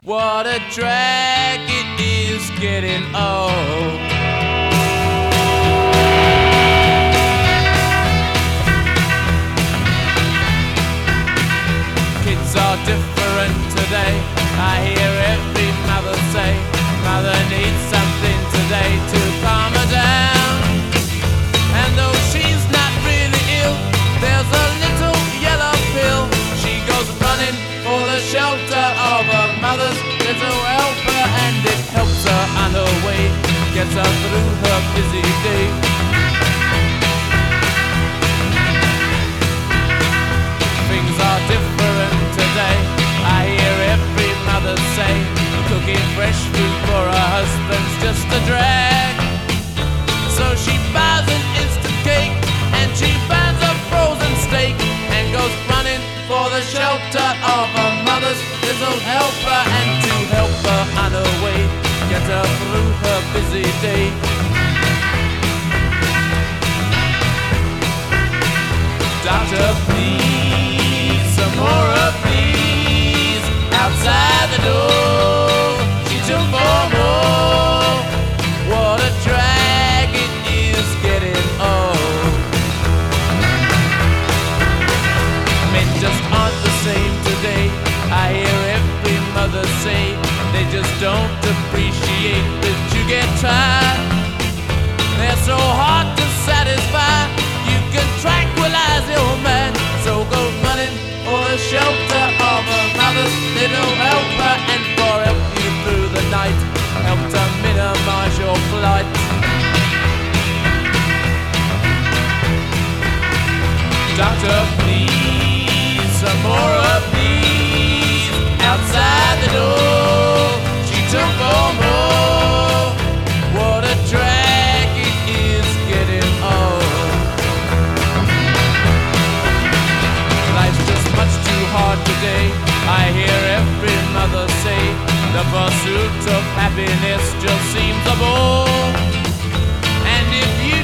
What a drag it is getting old. Kids are different today. I hear every mother say, mother needs something today to calm her down. And though she's not really ill, there's a little yellow pill. She goes running for the shelter of her mother's little helper, and it helps her on her way, gets her through her busy day. Things are different today. I hear every mother say, cooking fresh food for her husband's just a drag. So she buys an instant cake and she buys a frozen steak and goes running for the shelter of her mother's little helper, and to help her on her way, get her through her busy day. Doctor, please, some more of these outside the door. She took for more. What a drag it is getting old. Men just aren't the same today. I hear every mother say they just don't appreciate that you get tired. They're so hard to satisfy. You can tranquilize your man, so go running for the shelter of a mother's little helper, and for help you through the night, help to minimize your flight. Doctor, please, some more of these outside the door. She took for more. What a drag it is getting old. Life's just much too hard today. I hear every mother say the pursuit of happiness just seems a bore. And if you